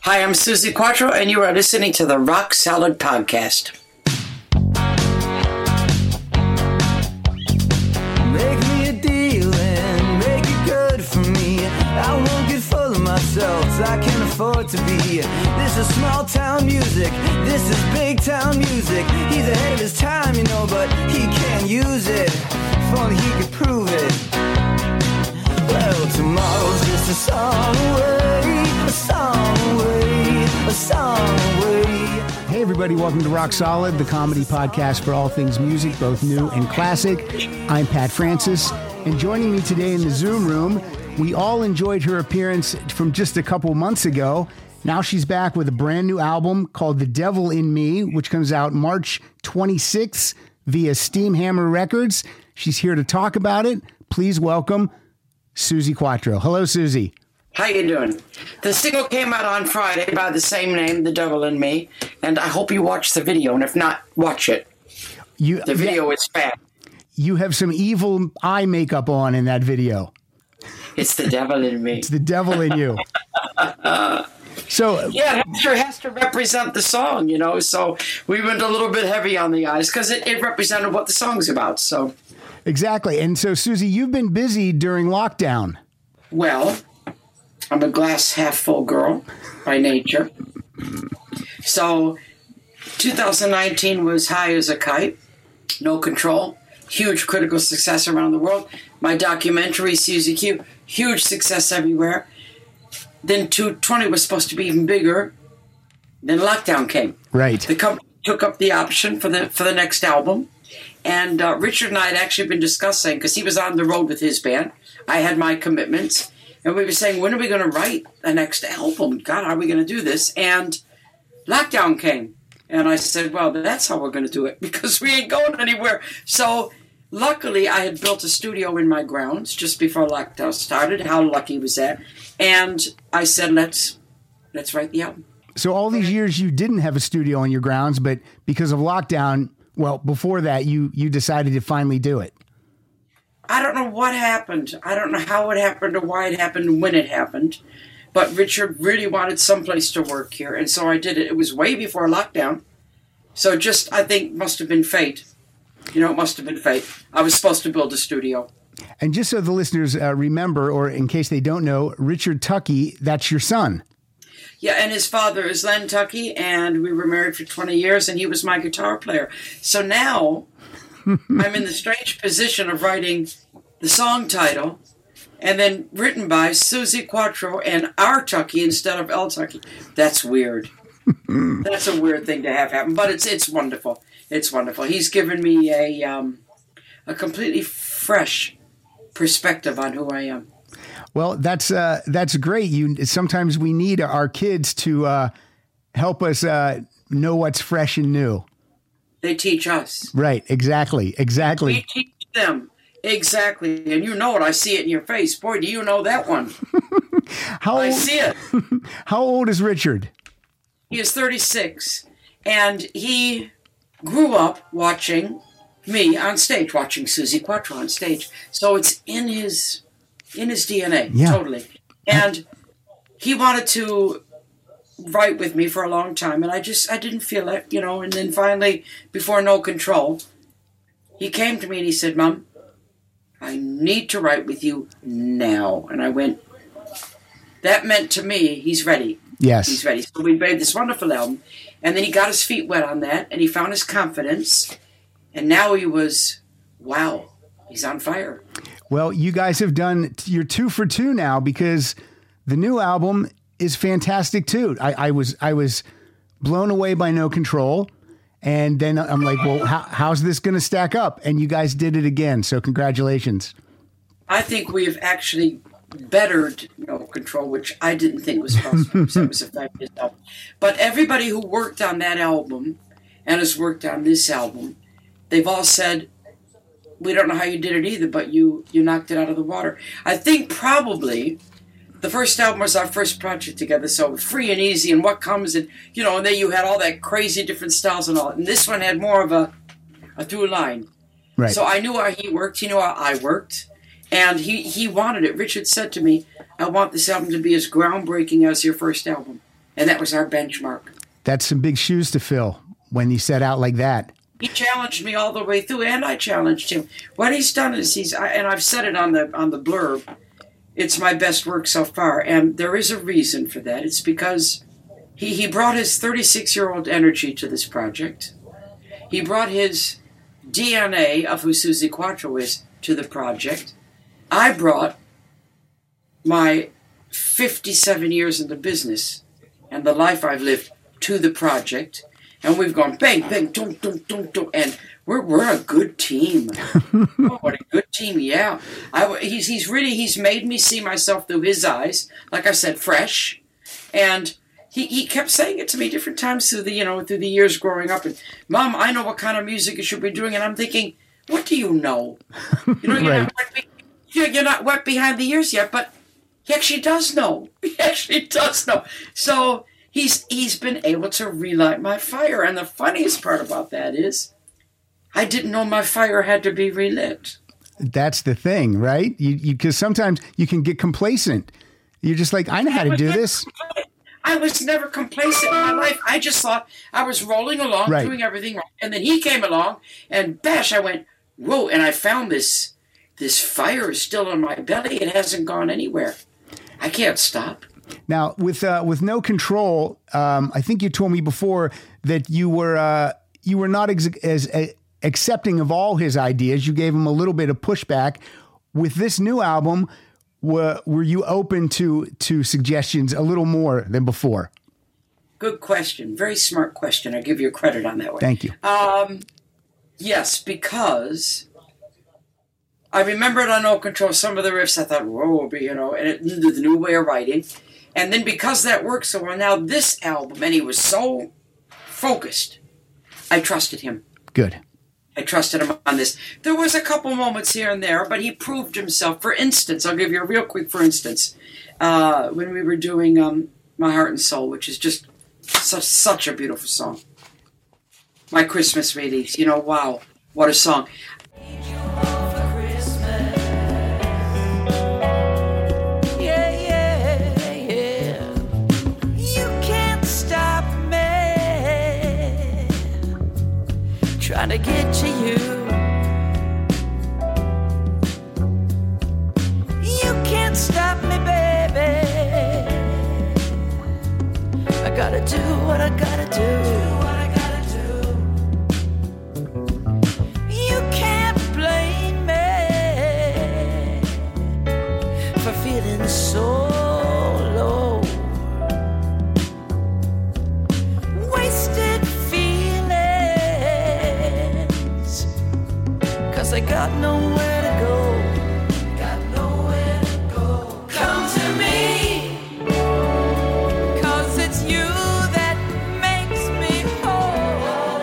Hi, I'm Suzi Quatro, and you are listening to the Rock Solid Podcast. Make me a deal and make it good for me. I won't get full of myself, I can't afford to be. This is small town music, this is big town music. He's ahead of his time, but he can't use it. If only he could prove it. Well, tomorrow's just a song away, a song away, a song away. Hey everybody, welcome to Rock Solid, the comedy podcast for all things music, both new and classic. I'm Pat Francis, and joining me today in the Zoom room, we all enjoyed her appearance from just a couple months ago. Now she's back with a brand new album called The Devil in Me, which comes out March 26th via Steamhammer Records. She's here to talk about it. Please welcome Suzi Quatro. Hello, Suzi. How you doing? The single came out on Friday by the same name, The Devil in Me, and I hope you watch the video, and if not, watch it. The video is bad. You have some evil eye makeup on in that video. It's the devil in me. It's the devil in you. So yeah, it sure has to represent the song, so we went a little bit heavy on the eyes because it represented what the song's about, so. Exactly. And so, Suzi, you've been busy during lockdown. Well, I'm a glass half full girl by nature. So 2019 was high as a kite, No Control, huge critical success around the world. My documentary, Suzi Q, huge success everywhere. Then 2020 was supposed to be even bigger. Then lockdown came. Right. The company took up the option for the next album. And Richard and I had actually been discussing, because he was on the road with his band. I had my commitments. And we were saying, when are we going to write the next album? God, how are we going to do this? And lockdown came. And I said, well, that's how we're going to do it, because we ain't going anywhere. So luckily, I had built a studio in my grounds just before lockdown started. How lucky was that? And I said, let's write the album. So all these years you didn't have a studio on your grounds, but because of lockdown, well, before that, you decided to finally do it. I don't know what happened. I don't know how it happened or why it happened and when it happened. But Richard really wanted someplace to work here, and so I did it. It was way before lockdown. So just, I think, must have been fate. It must have been fate. I was supposed to build a studio. And just so the listeners remember, or in case they don't know, Richard Tucky, that's your son. Yeah, and his father is Len Tucky, and we were married for 20 years, and he was my guitar player. So now I'm in the strange position of writing the song title and then written by Suzi Quatro and R. Tucky instead of L. Tucky. That's weird. That's a weird thing to have happen, but it's wonderful. It's wonderful. He's given me a completely fresh perspective on who I am. Well, that's great. Sometimes we need our kids to help us know what's fresh and new. They teach us. Right. Exactly. We teach them. Exactly. And you know it. I see it in your face. Boy, do you know that one. I see it. How old is Richard? He is 36. And he grew up watching me on stage, watching Suzi Quatro on stage. So it's in his DNA, yeah. Totally. And he wanted to write with me for a long time, and I didn't feel it, and then finally, before No Control, he came to me and he said, Mom, I need to write with you now. And I went, that meant to me, he's ready. Yes. He's ready. So we made this wonderful album, and then he got his feet wet on that, and he found his confidence, and now wow, he's on fire. Well, you guys have you're 2 for 2 now, because the new album is fantastic too. I was blown away by No Control, and then I'm like, well, how's this going to stack up? And you guys did it again, so congratulations. I think we've actually bettered No Control, which I didn't think was possible. So it was a fabulous album. But everybody who worked on that album and has worked on this album, they've all said, we don't know how you did it either, but you knocked it out of the water. I think probably the first album was our first project together, so free and easy, and what comes, and and then you had all that crazy different styles and all. And this one had more of a through line. Right. So I knew how he worked, he knew how I worked, and he wanted it. Richard said to me, I want this album to be as groundbreaking as your first album. And that was our benchmark. That's some big shoes to fill when you set out like that. He challenged me all the way through, and I challenged him. What he's done is and I've said it on the blurb, it's my best work so far, and there is a reason for that. It's because he brought his 36-year-old energy to this project. He brought his DNA of who Suzi Quatro is to the project. I brought my 57 years in the business and the life I've lived to the project. And we've gone bang, bang, dum, dum, dum, dum, and we're a good team. Oh, what a good team, yeah. He's made me see myself through his eyes, like I said, fresh. And he kept saying it to me different times through the years growing up. And Mom, I know what kind of music you should be doing, and I'm thinking, what do you know? Right. You're not wet behind the ears yet, but he actually does know. He actually does know. So he's been able to relight my fire. And the funniest part about that is I didn't know my fire had to be relit. That's the thing, right? Because sometimes you can get complacent. You're just like, I know how to do this. I was never complacent in my life. I just thought I was rolling along, right, doing everything right. And then he came along, and bash, I went, whoa, and I found this fire is still in my belly. It hasn't gone anywhere. I can't stop. Now, with No Control, I think you told me before that you were not as accepting of all his ideas. You gave him a little bit of pushback. With this new album, were you open to suggestions a little more than before? Good question. Very smart question. I give you credit on that one. Thank you. Yes, because I remembered on No Control some of the riffs. I thought, whoa, and the new way of writing. And then because that worked so well, now this album, and he was so focused, I trusted him. Good. I trusted him on this. There was a couple moments here and there, but he proved himself. For instance, I'll give you a real quick for instance. When we were doing My Heart and Soul, which is just such a beautiful song. My Christmas release, wow, what a song. Trying to get to you. You can't stop me, baby. I gotta do what I gotta do. You can't blame me for feeling so low. Wasted I got nowhere to go. Got nowhere to go. Come to me, 'cause it's you that makes me whole.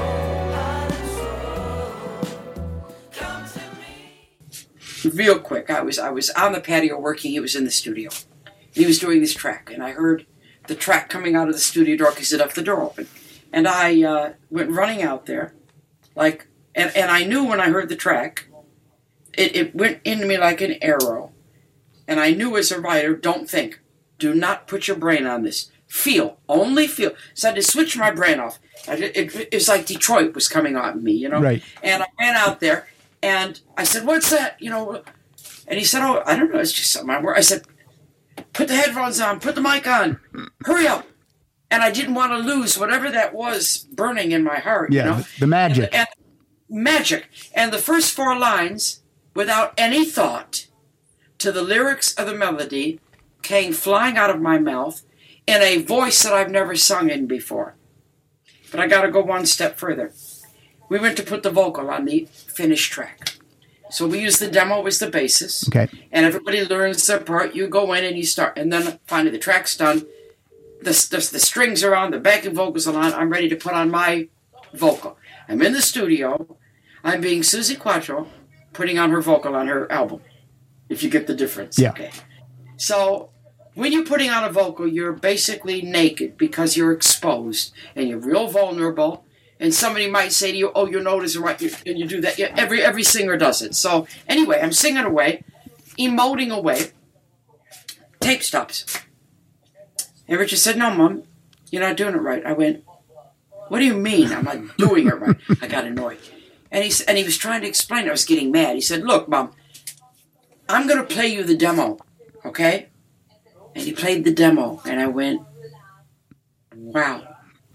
Come to me. Real quick, I was on the patio working. He was in the studio. He was doing this track, and I heard the track coming out of the studio door because it left the door open. And I went running out there, And I knew when I heard the track, it went into me like an arrow. And I knew as a writer, don't think. Do not put your brain on this. Feel. Only feel. So I had to switch my brain off. It was like Detroit was coming on me, Right. And I ran out there, and I said, what's that? And he said, oh, I don't know. It's just something. I said, put the headphones on. Put the mic on. Hurry up. And I didn't want to lose whatever that was burning in my heart, the magic. And magic. And the first 4 lines, without any thought to the lyrics of the melody, came flying out of my mouth in a voice that I've never sung in before. But I got to go one step further. We went to put the vocal on the finished track. So we used the demo as the basis. Okay. And everybody learns their part. You go in and you start. And then finally the track's done. The strings are on. The backing vocals are on. I'm ready to put on my vocal. I'm in the studio. I'm being Suzi Quatro, putting on her vocal on her album, if you get the difference. Yeah. Okay. So when you're putting on a vocal, you're basically naked because you're exposed and you're real vulnerable. And somebody might say to you, oh, your note isn't right, and you do that. Yeah, every singer does it. So anyway, I'm singing away, emoting away. Tape stops. And Richard said, no, Mom, "You're not doing it right." I went, "What do you mean I'm not doing it right?" I got annoyed. And he was trying to explain it. I was getting mad. He said, "Look, Mom, I'm going to play you the demo, okay?" And he played the demo. And I went, wow.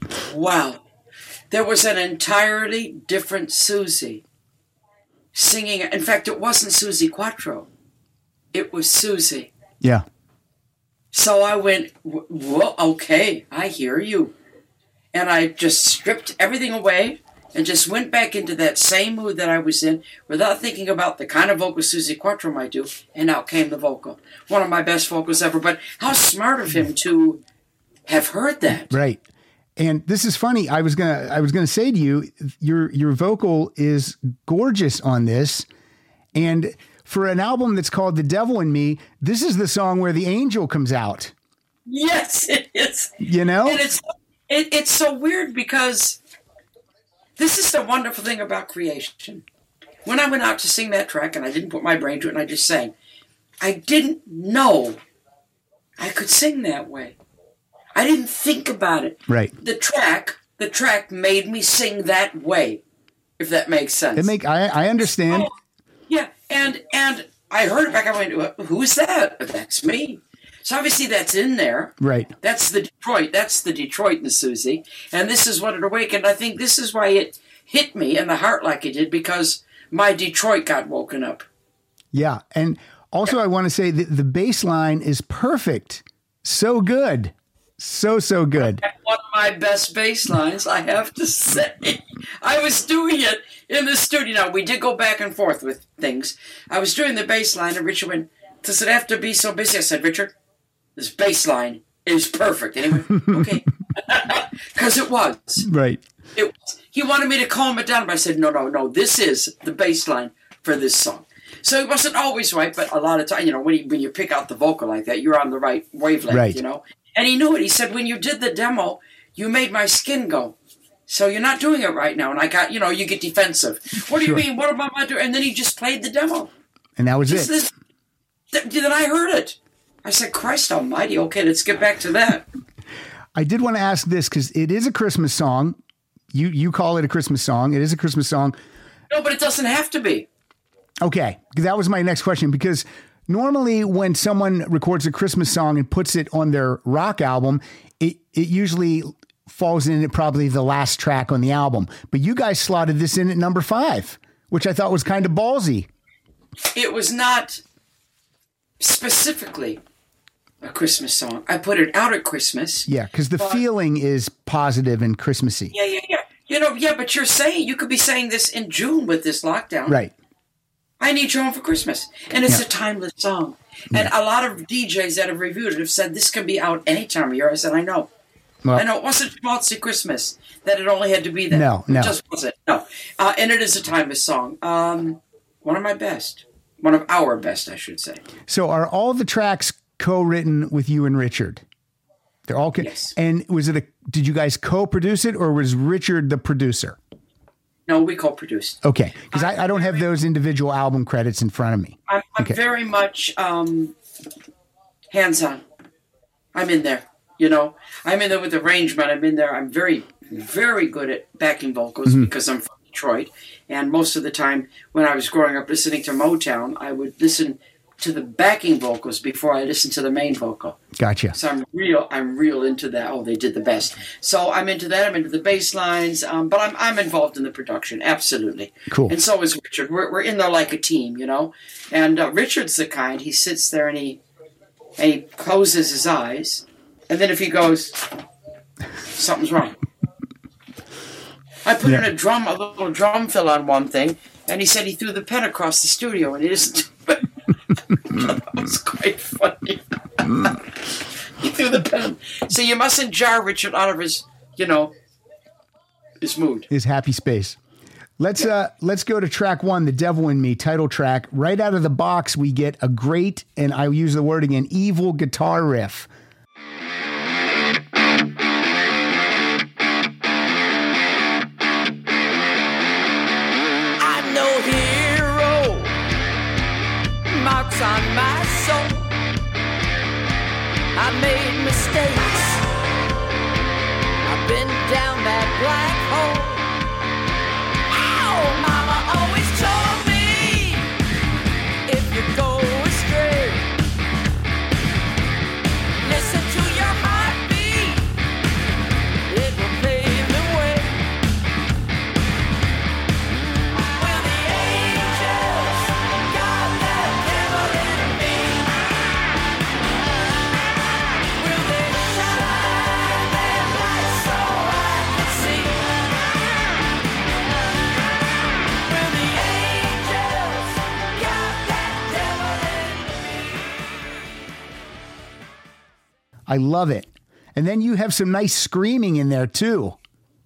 There was an entirely different Susie singing. In fact, it wasn't Susie Quatro. It was Susie. Yeah. So I went, "Well, okay, I hear you." And I just stripped everything away and just went back into that same mood that I was in without thinking about the kind of vocal Susie Quatro might do. And out came the vocal. One of my best vocals ever. But how smart of him to have heard that. Right. And this is funny. I was gonna say to you, your vocal is gorgeous on this. And for an album that's called The Devil in Me, this is the song where the angel comes out. Yes, it is. You know? And it's so weird because this is the wonderful thing about creation. When I went out to sing that track, and I didn't put my brain to it, and I just sang, I didn't know I could sing that way. I didn't think about it. Right. The track made me sing that way, if that makes sense. I understand. Oh, yeah, and I heard it back. I went, "Who's that?" "That's me." So obviously that's in there. Right. That's the Detroit in the Susie. And this is what it awakened. I think this is why it hit me in the heart like it did, because my Detroit got woken up. Yeah. And also I want to say that the bass line is perfect. So good. So good. One of my best bass lines, I have to say. I was doing it in the studio. Now, we did go back and forth with things. I was doing the bass line, and Richard went, "Does it have to be so busy?" I said, "Richard, this bass line is perfect." And he went, "Okay." Because it was. Right. He wanted me to calm it down, but I said, no, this is the bass line for this song. So it wasn't always right, but a lot of time, when you pick out the vocal like that, you're on the right wavelength, right. And he knew it. He said, "When you did the demo, you made my skin go. So you're not doing it right now." And I got, you get defensive. "What do you mean? What about my doing?" And then he just played the demo. And that was it. Then I heard it. I said, "Christ almighty, okay, let's get back to that." I did want to ask this because it is a Christmas song. You call it a Christmas song. It is a Christmas song. No, but it doesn't have to be. Okay. That was my next question, because normally when someone records a Christmas song and puts it on their rock album, it usually falls in at probably the last track on the album. But you guys slotted this in at number 5, which I thought was kind of ballsy. It was not specifically a Christmas song. I put it out at Christmas. Yeah, because the feeling is positive and Christmassy. Yeah. But you could be saying this in June with this lockdown. Right. I Need You Home for Christmas. And it's a timeless song. And a lot of DJs that have reviewed it have said this can be out any time of year. I said, I know. Well, I know it wasn't Schmaltzy Christmas that it only had to be that. No. It just wasn't. No. And it is a timeless song. One of my best. One of our best, I should say. So are all the tracks co-written with you and Richard? They're all yes. And did you guys co-produce it, or was Richard the producer? No, we co-produced. Okay, because I don't have those individual album credits in front of me. I'm very much hands-on. I'm in there, I'm in there with arrangement. I'm in there. I'm very, very good at backing vocals because I'm from Detroit. And most of the time when I was growing up listening to Motown, I would listen to the backing vocals before I listened to the main vocal. Gotcha. So I'm real into that. Oh, they did the best. So I'm into that. I'm into the bass lines, but I'm involved in the production. Absolutely. Cool. And so is Richard. We're in there like a team, And Richard's the kind. He sits there and he closes his eyes, and then if he goes, something's wrong. I put in a little drum fill on one thing, and he said he threw the pen across the studio, and it isn't. That was quite funny. He threw the pen. So you mustn't jar Richard out of his, his mood. His happy space. Let's go to track 1, The Devil in Me, title track. Right out of the box, we get a great, and I'll use the word again, evil guitar riff. On my soul, I made mistakes, black hole. Ow! Mama always told me, if you go astray, listen to your heartbeat, it will pave the way. Will the angels guard that devil in me? Will they shine their lights so I can see? Will the angels guard that devil in me? I love it. And then you have some nice screaming in there too.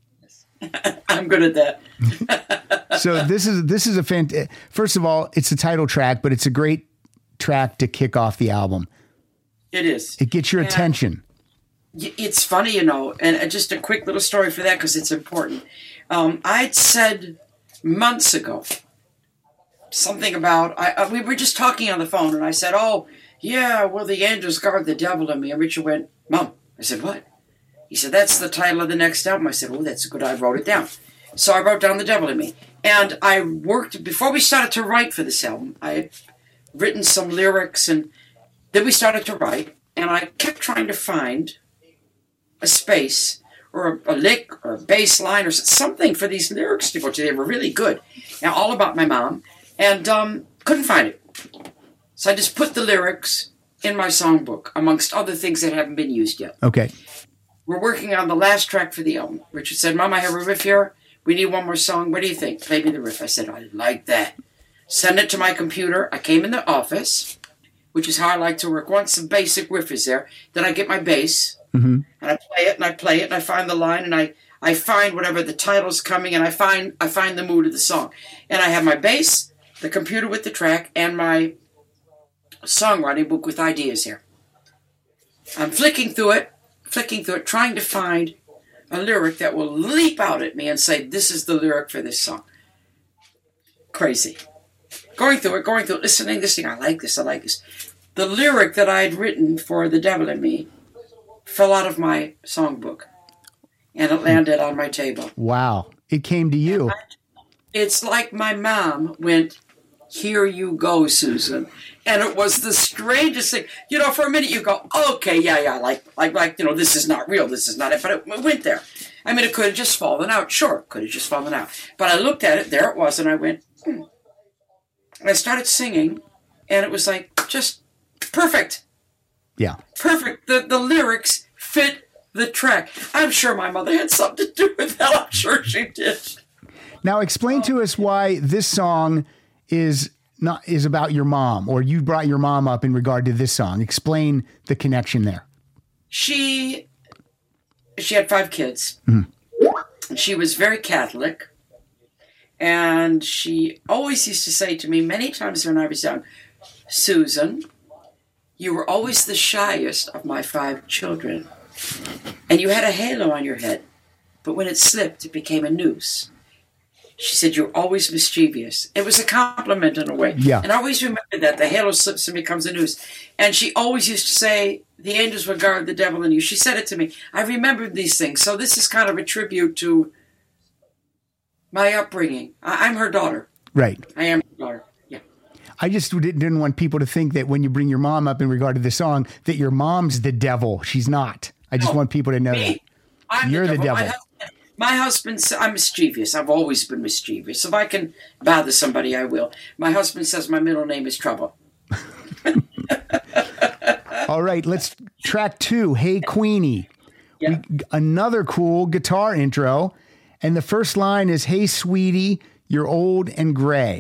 I'm good at that. So this is a first of all, it's a title track, but it's a great track to kick off the album. It is. It gets your And attention. It's funny, and just a quick little story for that because it's important. I'd said months ago something about, we were just talking on the phone, and I said, oh, yeah, well, the angels guard the devil in me. And Richard went, Mom. I said, what? He said, that's the title of the next album. I said, oh, that's good. I wrote it down. So I wrote down The Devil in Me. And I worked, before we started to write for this album, I had written some lyrics, and then we started to write, and I kept trying to find a space or a lick or a bass line or something for these lyrics to go to. They were really good. Now, all about my mom, and couldn't find it. So I just put the lyrics in my songbook, amongst other things that haven't been used yet. Okay. We're working on the last track for the album. Richard said, Mom, I have a riff here. We need one more song. What do you think? Play me the riff. I said, I like that. Send it to my computer. I came in the office, which is how I like to work. Once the basic riff is there, then I get my bass, and I play it, and I play it, and I find the line, and I find whatever the title's coming, and I find the mood of the song. And I have my bass, the computer with the track, and my songwriting book with ideas here. I'm flicking through it, trying to find a lyric that will leap out at me and say, this is the lyric for this song. Crazy. Going through it, listening, I like this. The lyric that I had written for The Devil in Me fell out of my songbook, and it landed on my table. Wow. It came to you. It's like my mom went, here you go, Susan. And it was the strangest thing. For a minute you go, okay, yeah, like, this is not real, this is not it. But it went there. I mean, it could have just fallen out. Sure, it could have just fallen out. But I looked at it, there it was, and I went, And I started singing, and it was like, just perfect. Yeah. Perfect. The lyrics fit the track. I'm sure my mother had something to do with that. I'm sure she did. Now explain to us why this song is about your mom, or you brought your mom up in regard to this song. Explain the connection there. She had 5 kids. She was very Catholic, and she always used to say to me many times when I was young, Susan, you were always the shyest of my 5 children, and you had a halo on your head, but when it slipped, it became a noose. She said, you're always mischievous. It was a compliment in a way. Yeah. And I always remember that. The halo slips and becomes a noose. And she always used to say, the angels will guard the devil in you. She said it to me. I remembered these things. So this is kind of a tribute to my upbringing. I'm her daughter. Right. I am her daughter. Yeah. I just didn't want people to think that when you bring your mom up in regard to the song, that your mom's the devil. She's not. I just want people to know that. You're the devil. My husband, I'm mischievous. I've always been mischievous. If I can bother somebody, I will. My husband says my middle name is Trouble. All right, let's track 2, Hey Queenie. Yeah. Another cool guitar intro. And the first line is, hey, sweetie, you're old and gray.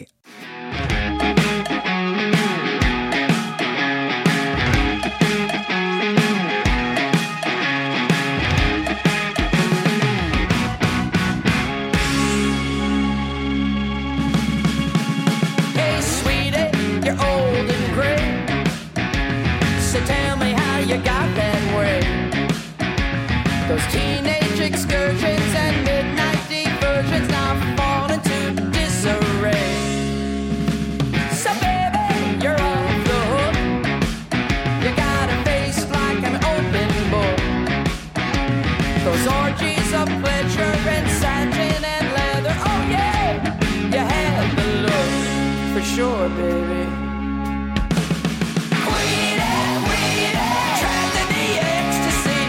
Those teenage excursions and midnight diversions now fall into disarray. So baby, you're off the hook. You got a face like an open book. Those orgies shoes of pleasure and satin and leather. Oh yeah, you had the look for sure, baby. Trapped in the ecstasy.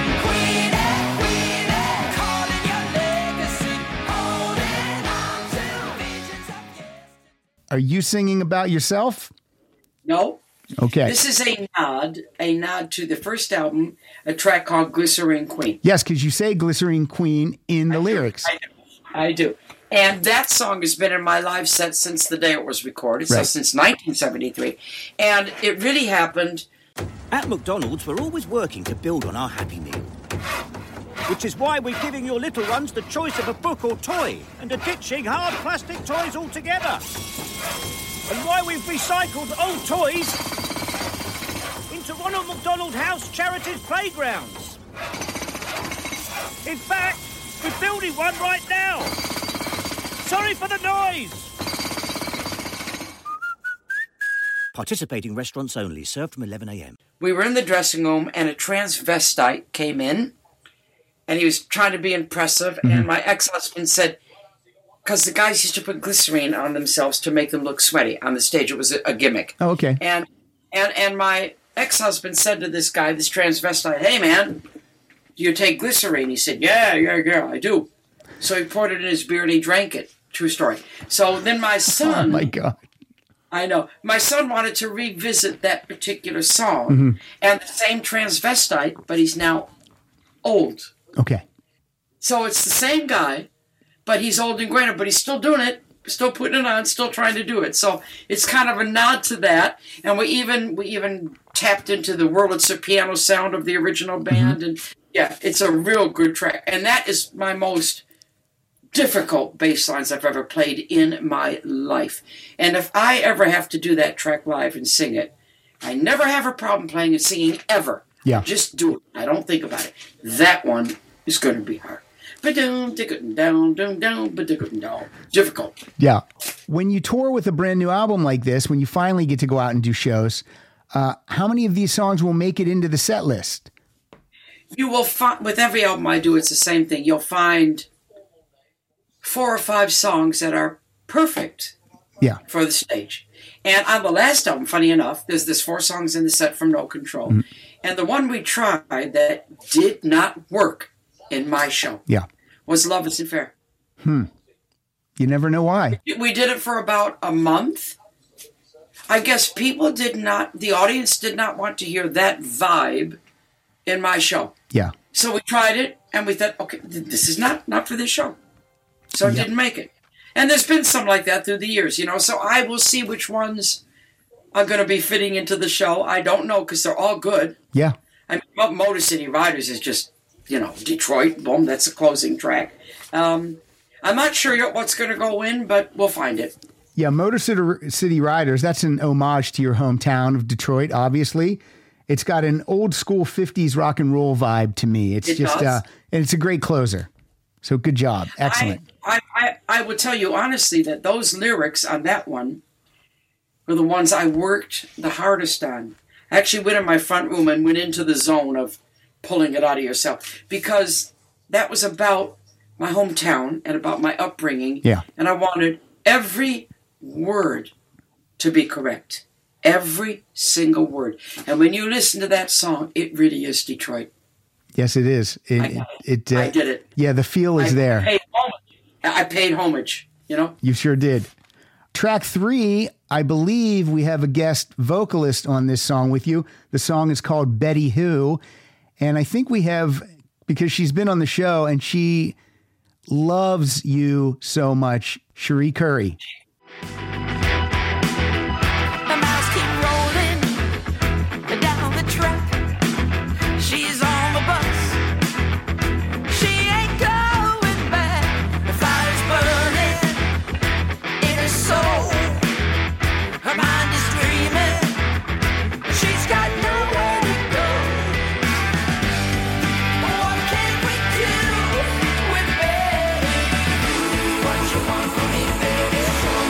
Calling your legacy. Holding on to visions of yesterday. Are you singing about yourself? No. Okay. This is a nod to the first album, a track called Glycerine Queen. Yes, because you say Glycerine Queen in the lyrics. I do. And that song has been in my live set since the day it was recorded, Right. so since 1973. And it really happened. At McDonald's, we're always working to build on our Happy Meal. Which is why we're giving your little ones the choice of a book or toy and are ditching hard plastic toys altogether. And why we've recycled old toys into Ronald McDonald House Charities playgrounds. In fact, we're building one right now. Sorry for the noise. Participating restaurants only, served from 11 a.m. We were in the dressing room, and a transvestite came in, and he was trying to be impressive, and my ex-husband said, because the guys used to put glycerine on themselves to make them look sweaty on the stage. It was a gimmick. Oh, okay. And my ex-husband said to this guy, this transvestite, "Hey, man, do you take glycerine?" He said, yeah, I do. So he poured it in his beer and he drank it. True story. So then my son... Oh, my God. I know. My son wanted to revisit that particular song. And the same transvestite, but he's now old. Okay. So it's the same guy, but he's old and gray, but he's still doing it, still putting it on, still trying to do it. So it's kind of a nod to that. And we even tapped into the Wurlitzer piano sound of the original band. And yeah, it's a real good track. And that is my most difficult bass lines I've ever played in my life. And if I ever have to do that track live and sing it, I never have a problem playing and singing ever. Yeah. Just do it. I don't think about it. That one is going to be hard. Difficult. Yeah. When you tour with a brand new album like this, when you finally get to go out and do shows, how many of these songs will make it into the set list? You will find, with every album I do, it's the same thing. You'll find 4 or 5 songs that are perfect Yeah. for the stage. And on the last album, funny enough, there's 4 songs in the set from No Control. And the one we tried that did not work in my show was Love Isn't Fair. You never know why. We did it for about a month. I guess the audience did not want to hear that vibe in my show. Yeah. So we tried it, and we thought, okay, this is not for this show. So it didn't make it. And there's been some like that through the years, so I will see which ones are going to be fitting into the show. I don't know, because they're all good. Yeah. I mean, Motor City Riders is just, Detroit, boom, that's the closing track. I'm not sure what's going to go in, but we'll find it. Yeah, Motor City Riders, that's an homage to your hometown of Detroit, obviously. It's got an old school 50s rock and roll vibe to me. It does. And it's a great closer. So good job. Excellent. I would tell you honestly that those lyrics on that one were the ones I worked the hardest on. I actually went in my front room and went into the zone of pulling it out of yourself, because that was about my hometown and about my upbringing. Yeah. And I wanted every word to be correct. Every single word. And when you listen to that song, it really is Detroit. Yes, it is. I did it. Yeah, the feel is there. I paid homage, You sure did. Track 3, I believe we have a guest vocalist on this song with you. The song is called Betty Who. And I think we have, because she's been on the show and she loves you so much, Cherie Currie. The mouse keep rolling down the track. She's on the bus. She ain't going back. The fire's burning in her soul. Her mind is dreaming. She's got nowhere to go. What can we do with Betty? What you want from me, baby? Show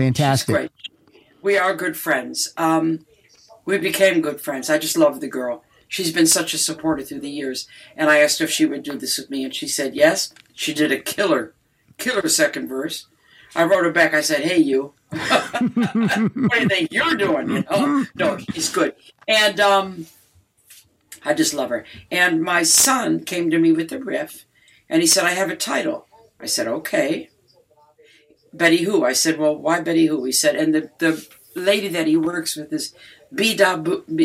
fantastic. She's great. We are good friends. We became good friends. I just love the girl. She's been such a supporter through the years. And I asked her if she would do this with me, and she said yes. She did a killer second verse. I wrote her back. I said, hey, you. What do you think you're doing? You know? No, she's good. And I just love her. And my son came to me with the riff, and he said, I have a title. I said, okay. Betty Who? I said, well, why Betty Who? He said, and the lady that he works with is Bida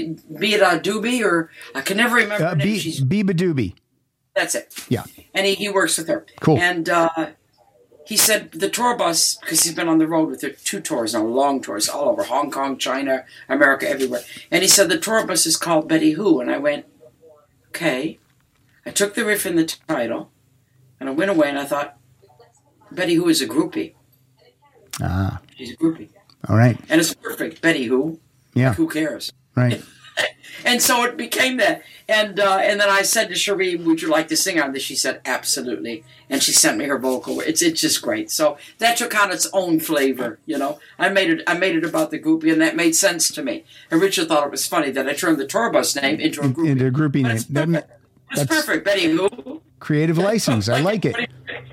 Doobie, or I can never remember her name. Biba Doobie. That's it. Yeah. And he works with her. Cool. And he said the tour bus, because he's been on the road with her 2 tours now, long tours, all over Hong Kong, China, America, everywhere. And he said the tour bus is called Betty Who. And I went, okay. I took the riff in the title, and I went away, and I thought, Betty Who is a groupie. Ah. She's a groupie. All right. And it's perfect. Betty Who? Yeah. Like, who cares? Right. And so it became that. And then I said to Cherie, would you like to sing on this? She said, absolutely. And she sent me her vocal. It's just great. So that took on its own flavor, you know. I made it about the groupie, and that made sense to me. And Richard thought it was funny that I turned the tour bus name into a groupie. Into a groupie name. It's perfect. Betty Who? Creative license. I like it.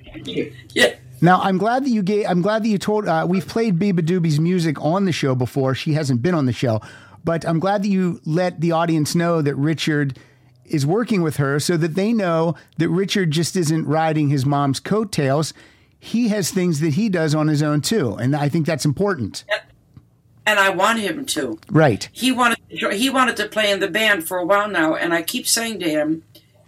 Yeah. Now, I'm glad that you told, we've played Biba Doobie's music on the show before. She hasn't been on the show, but I'm glad that you let the audience know that Richard is working with her so that they know that Richard just isn't riding his mom's coattails. He has things that he does on his own too. And I think that's important. And I want him to. Right. He wanted to play in the band for a while now. And I keep saying to him,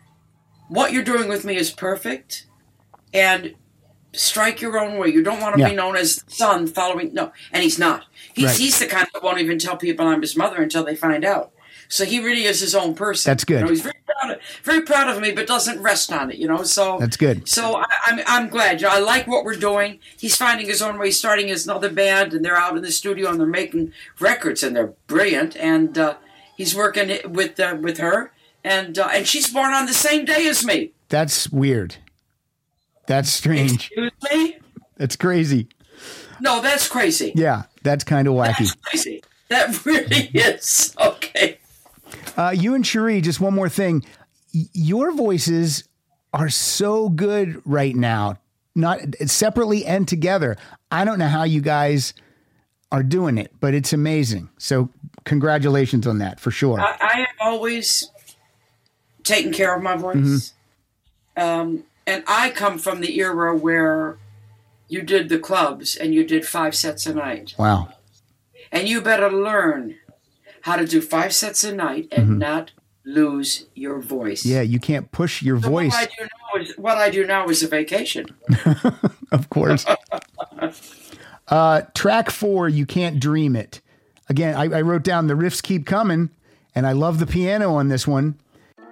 what you're doing with me is perfect. And strike your own way. You don't want to be known as the son following. No, and he's not. He's the kind that won't even tell people I'm his mother until they find out. So he really is his own person. That's good. You know, he's very proud of me, but doesn't rest on it. You know, so that's good. So I'm glad. You know, I like what we're doing. He's finding his own way. He's starting his another band, and they're out in the studio and they're making records, and they're brilliant. And he's working with her, and she's born on the same day as me. That's weird. That's strange. Excuse me? That's crazy. No, that's crazy. Yeah, that's kind of wacky. That's crazy. That really is. Okay. You and Cherie, just one more thing. Your voices are so good right now, not separately and together. I don't know how you guys are doing it, but it's amazing. So congratulations on that, for sure. I have always taken care of my voice. Mm-hmm. And I come from the era where you did the clubs and you did 5 sets a night. Wow. And you better learn how to do 5 sets a night and not lose your voice. Yeah, you can't push your voice. What I do now is a vacation. Of course. Track 4, You Can't Dream It. Again, I wrote down the riffs keep coming, and I love the piano on this one.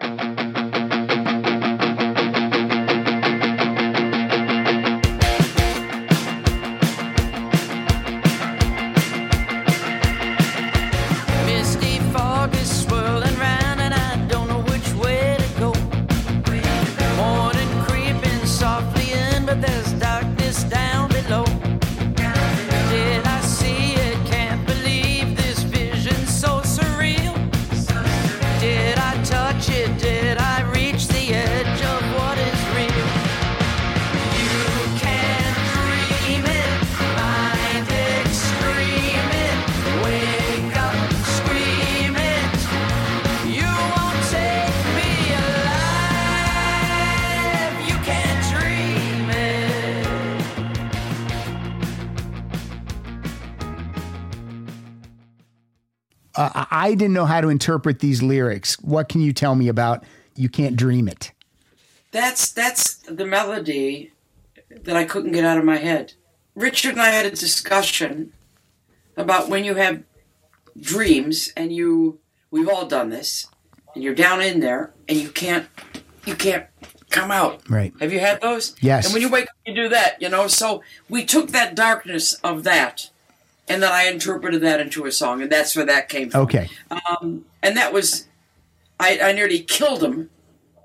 I didn't know how to interpret these lyrics. What can you tell me about You Can't Dream It? That's the melody that I couldn't get out of my head. Richard and I had a discussion about when you have dreams and we've all done this, and you're down in there and you can't come out. Right. Have you had those? Yes. And when you wake up, you do that, you know. So we took that darkness of that, and then I interpreted that into a song, and that's where that came from. Okay. And that was, I nearly killed him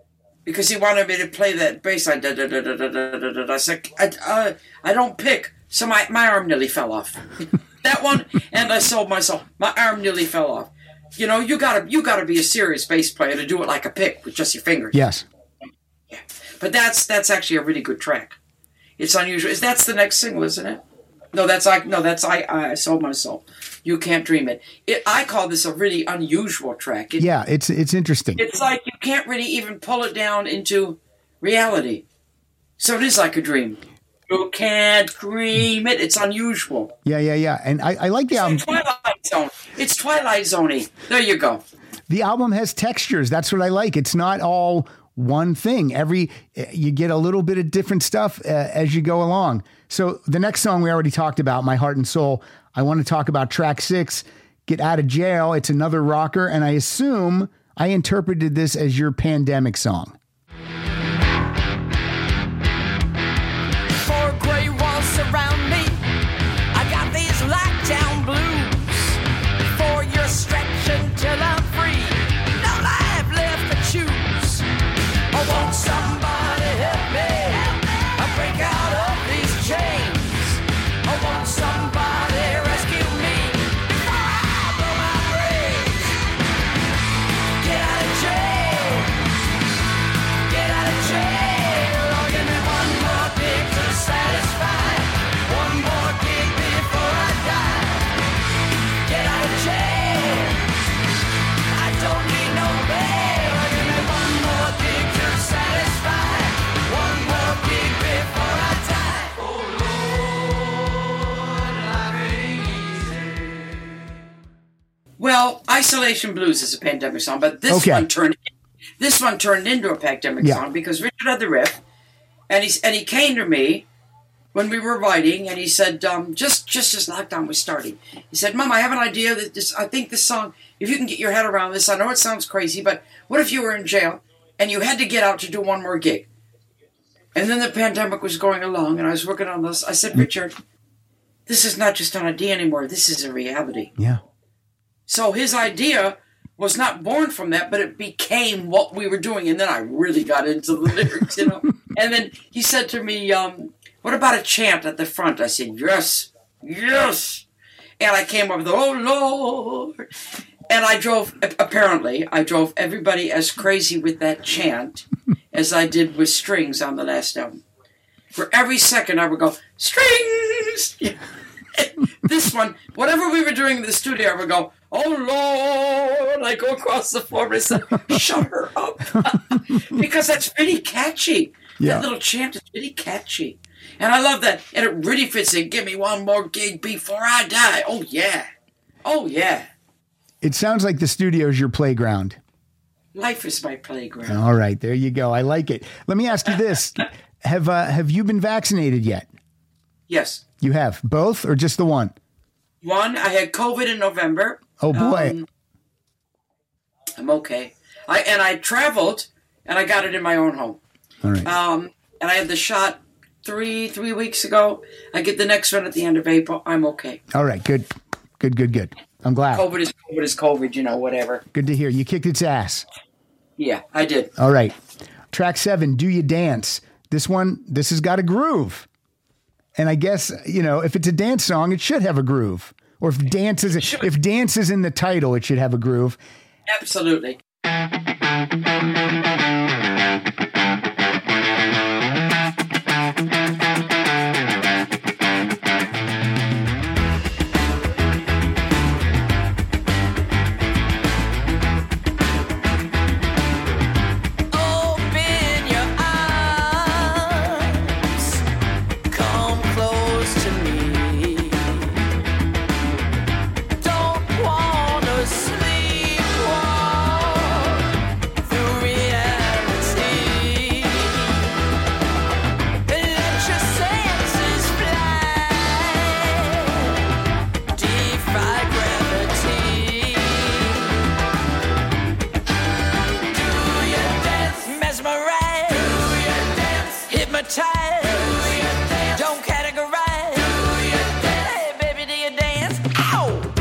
because he wanted me to play that bass line. I said, I don't pick So my arm nearly fell off. That one, and I sold myself. My arm nearly fell off. You know, you gotta be a serious bass player to do it like a pick with just your fingers. Yes. Yeah. But that's actually a really good track. It's unusual. That's the next single, isn't it? No, that's I sold my soul. You Can't Dream It. I call this a really unusual track. It's interesting. It's like you can't really even pull it down into reality. So it is like a dream. You can't dream it. It's unusual. Yeah. And I like the album. It's Twilight Zone. It's Twilight Zone-y. There you go. The album has textures. That's what I like. It's not all one thing. You get a little bit of different stuff as you go along. So the next song we already talked about, My Heart and Soul. I want to talk about track 6, Get Out of Jail. It's another rocker. And I assume I interpreted this as your pandemic song. Four gray walls surround me. I got these lockdown blues. 4 years stretch until I'm free. No life left to choose. I want somebody help me. I break out of these chains. I want somebody rescue me before I blow my brains. Get out of jail. Get out of jail. Oh, give me one more gig to satisfy. One more gig before I die. Get out of jail. I don't need no bail. Oh, give me one more gig to satisfy. One more gig before I die. Oh Lord, life ain't easy. Well, Isolation Blues is a pandemic song, but this one turned into a pandemic song because Richard had the riff, and he came to me when we were writing, and he said, just as lockdown was starting, he said, Mom, I have an idea that I think this song, if you can get your head around this, I know it sounds crazy, but what if you were in jail and you had to get out to do one more gig? And then the pandemic was going along, and I was working on this. I said, Richard, this is not just an idea anymore. This is a reality. Yeah. So his idea was not born from that, but it became what we were doing. And then I really got into the lyrics, you know. And then he said to me, what about a chant at the front? I said, yes. And I came up with, oh, Lord. And I drove everybody as crazy with that chant as I did with Strings on the last album. For every second I would go, Strings! This one, whatever we were doing in the studio, I would go, oh, Lord! I go across the floor and say, shut her up. Because that's pretty catchy. Yeah. That little chant is pretty catchy. And I love that. And it really fits in. Give me one more gig before I die. Oh, yeah. Oh, yeah. It sounds like the studio is your playground. Life is my playground. All right. There you go. I like it. Let me ask you this. Have you been vaccinated yet? Yes. You have? Both or just the one? One. I had COVID in November. Oh, boy. I'm okay. I traveled, and I got it in my own home. All right. And I had the shot three weeks ago. I get the next one at the end of April. I'm okay. All right. Good. I'm glad. COVID is COVID, you know, whatever. Good to hear. You kicked its ass. Yeah, I did. All right. Track 7, Do You Dance? This has got a groove. And I guess, you know, if it's a dance song, it should have a groove. Or if dance is in the title, it should have a groove. Absolutely. Don't categorize. Hey, baby, do you dance? Ow!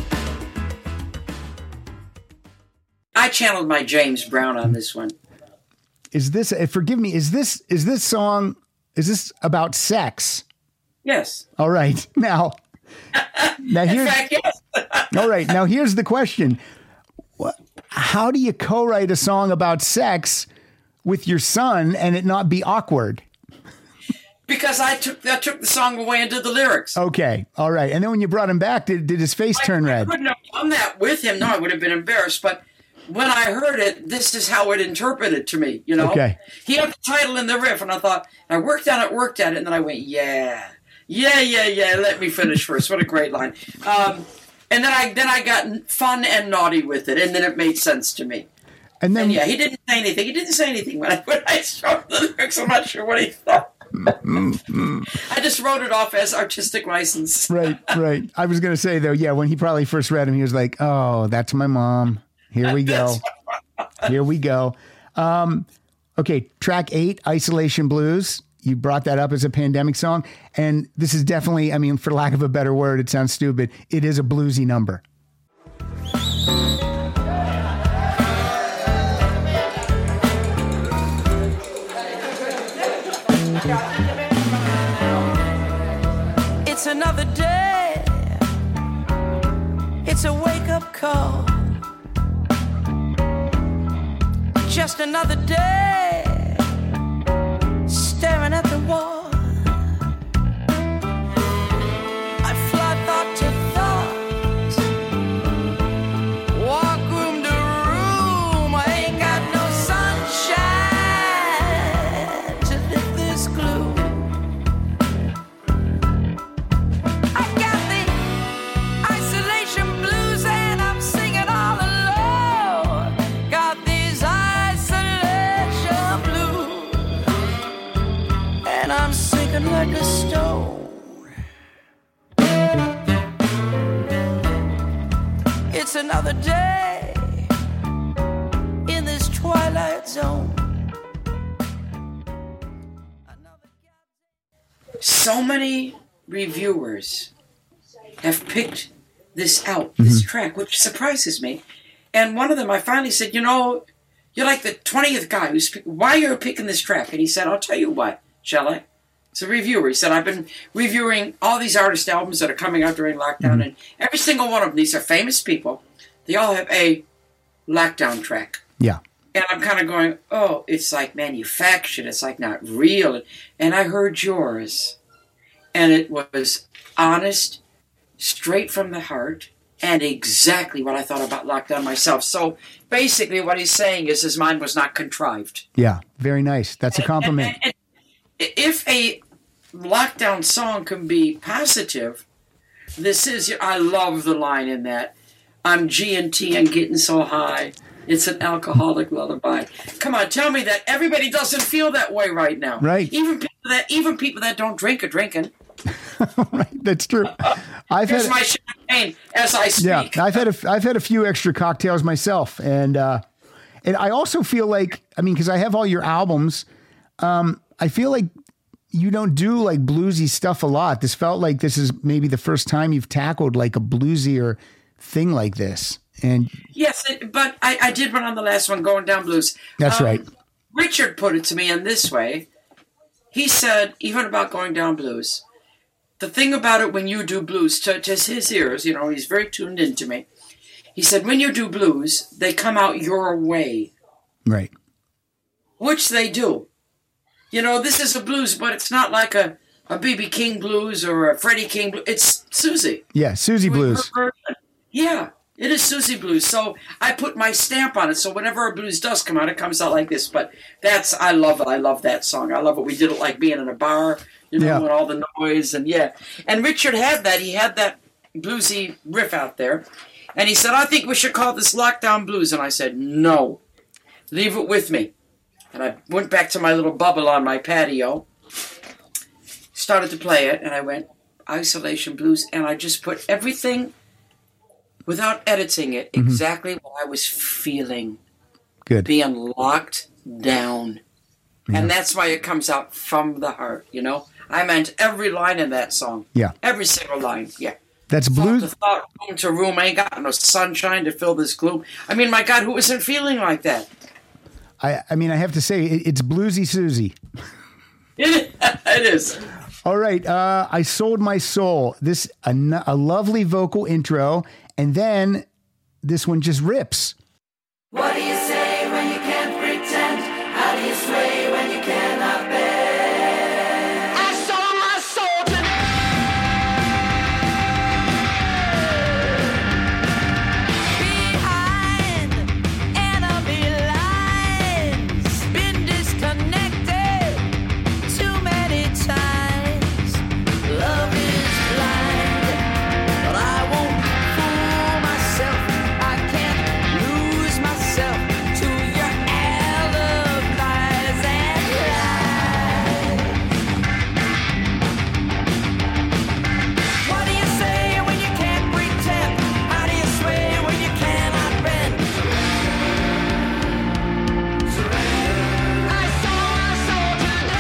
I channeled my James Brown on this one. Is this, forgive me, is this song, is this about sex? Yes. All right. Now here's, In fact, yes. all right. Now here's the question. How do you co-write a song about sex with your son and it not be awkward? Because I took the song away and did the lyrics. Okay. All right. And then when you brought him back, did his face turn red? I couldn't have done that with him. No, I would have been embarrassed. But when I heard it, this is how it interpreted to me, you know? Okay. He had the title in the riff, and I thought, I worked at it, and then I went, yeah, let me finish first. What a great line. And then I got fun and naughty with it, and then it made sense to me. And then, he didn't say anything. He didn't say anything when I showed the lyrics. I'm not sure what he thought. I just wrote it off as artistic license. Right. I was going to say, though, when he probably first read him, he was like, oh, that's my mom. Here we go. Okay, track 8, Isolation Blues. You brought that up as a pandemic song. And this is definitely, I mean, for lack of a better word, it sounds stupid. It is a bluesy number. It's another day. It's a wake-up call. Just another day, staring at the wall. I fly thought to thought, walk room to room. I ain't got no sunshine to lift this gloom. I got the isolation blues and I'm singing all alone. Got these isolation blues and I'm sinking like a stone. It's another day in this twilight zone. So many reviewers have picked this out, this track, which surprises me. And one of them, I finally said, you know, you're like the 20th guy who's why you're picking this track. And he said, I'll tell you what, shall I? It's a reviewer. He said, I've been reviewing all these artist albums that are coming out during lockdown, and every single one of them, these are famous people, they all have a lockdown track. Yeah. And I'm kind of going, oh, it's like manufactured. It's like not real. And I heard yours. And it was honest, straight from the heart, and exactly what I thought about lockdown myself. So basically what he's saying is his mind was not contrived. Yeah. Very nice. That's a compliment. And if a lockdown song can be positive, this is, I love the line in that. I'm G&T and getting so high. It's an alcoholic lullaby. Come on, tell me that everybody doesn't feel that way right now. Right. Even people that don't drink are drinking. Right, that's true. Here's my champagne as I speak. Yeah, I've had a few extra cocktails myself, and I also feel like, I mean, because I have all your albums, I feel like you don't do like bluesy stuff a lot. This felt like this is maybe the first time you've tackled like a bluesier thing like this. And yes, but I did one on the last one, Going Down Blues. That's right. Richard put it to me in this way. He said, even about Going Down Blues, the thing about it when you do blues, to his ears, you know, he's very tuned into me. He said, when you do blues, they come out your way. Right. Which they do. You know, this is a blues, but it's not like a B.B. King blues or a Freddie King blues. It's Susie. Yeah, Susie blues. Yeah, it is Susie blues. So I put my stamp on it. So whenever a blues does come out, it comes out like this. But I love it. I love that song. I love it. We did it like being in a bar, you know, with all the noise. And yeah. And Richard had that. He had that bluesy riff out there. And he said, I think we should call this Lockdown Blues. And I said, no, leave it with me. And I went back to my little bubble on my patio, started to play it, and I went, Isolation Blues, and I just put everything, without editing it, exactly what I was feeling. Good. Being locked down. Yeah. And that's why it comes out from the heart, you know? I meant every line in that song. Yeah. Every single line, yeah. That's blues. Thought, room to room, I ain't got no sunshine to fill this gloom. I mean, my God, who isn't feeling like that? I mean, I have to say, it's bluesy Susie. It is. All right. I Sold My Soul. This a lovely vocal intro, and then this one just rips. What do you say when you can't pretend? How do you sway when you cannot bend? I sold my soul behind enemy lines. Been disconnected too many times. Love is blind, but I won't fool myself. I can't lose myself to your alibis and lies. What do you say when you can't pretend? How do you sway when you cannot bend? I sold my soul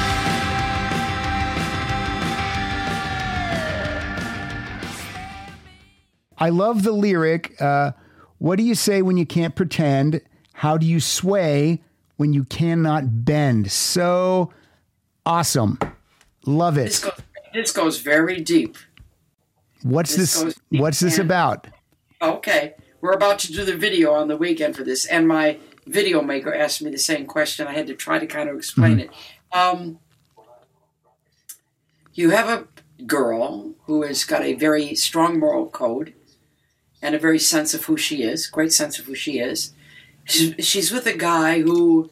I love the lyric. What do you say when you can't pretend? How do you sway when you cannot bend? So awesome. Love it. This goes very deep. What's this this? goes deep, What's this man. about? Okay, we're about to do the video on the weekend for this, and my video maker asked me the same question. I had to try to kind of explain it. You have a girl who has got a very strong moral code and a very sense of who she is, great sense of who she is. She's with a guy who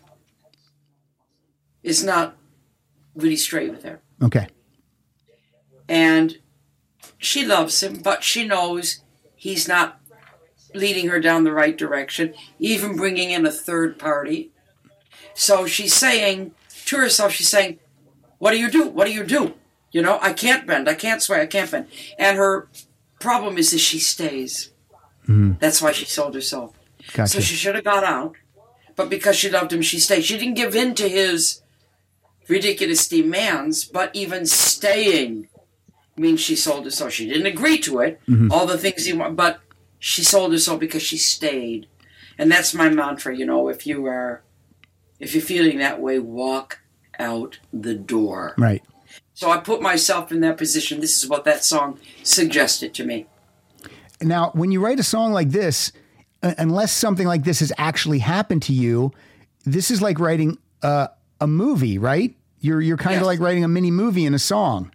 is not really straight with her. Okay. And she loves him, but she knows he's not leading her down the right direction, even bringing in a third party. So she's saying to herself, she's saying, what do you do? What do you do? You know, I can't bend, I can't sway, I can't bend. And her problem is that she stays. That's why she sold her soul. Gotcha. So she should have got out, but because she loved him, she stayed. She didn't give in to his ridiculous demands, but even staying means she sold her soul. She didn't agree to it, all the things he wanted, but she sold her soul because she stayed. And that's my mantra, you know, if you're feeling that way, walk out the door. Right. So I put myself in that position. This is what that song suggested to me. Now, when you write a song like this, unless something like this has actually happened to you, this is like writing a movie, right? You're kind of Yes. like writing a mini movie in a song.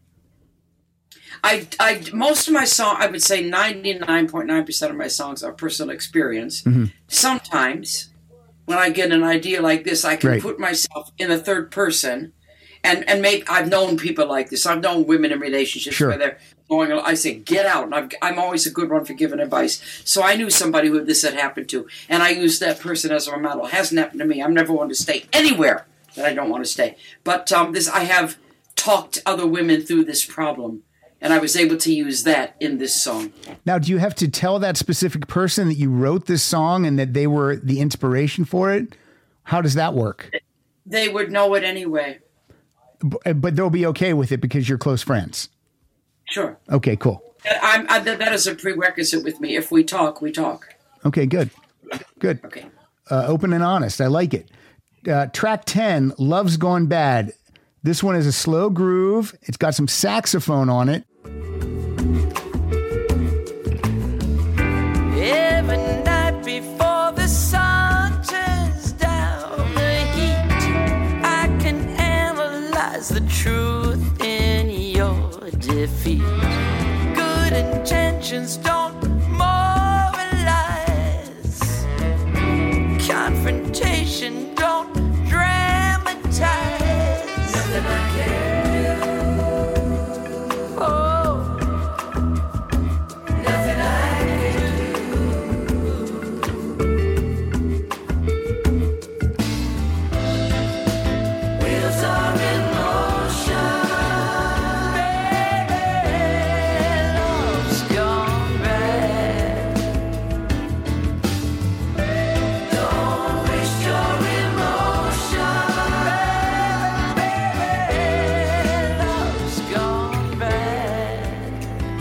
I most of my song, I would say 99.9% of my songs are personal experience. Sometimes when I get an idea like this, I can Right. put myself in a third person. And maybe I've known people like this. I've known women in relationships Sure. where they're going, I say, get out. And I'm always a good one for giving advice. So I knew somebody who this had happened to. And I used that person as a model. It hasn't happened to me. I'm never one to stay anywhere that I don't want to stay. But I have talked other women through this problem. And I was able to use that in this song. Now, do you have to tell that specific person that you wrote this song and that they were the inspiration for it? How does that work? They would know it anyway. But they'll be okay with it because you're close friends. Sure. Okay, cool. That is a prerequisite with me. If we talk, we talk. Okay, good. Good. Okay. Open and honest. I like it. Track 10, Love's Gone Bad. This one is a slow groove. It's got some saxophone on it. Every night before the sun turns down the heat, I can analyze the truth in your defeat. Good intentions don't moralize. Confrontation don't dramatize. Nothing I can do. Oh, nothing I can do. Wheels are in motion. Baby, love's gone bad. Don't waste your emotion. Baby, love's gone bad.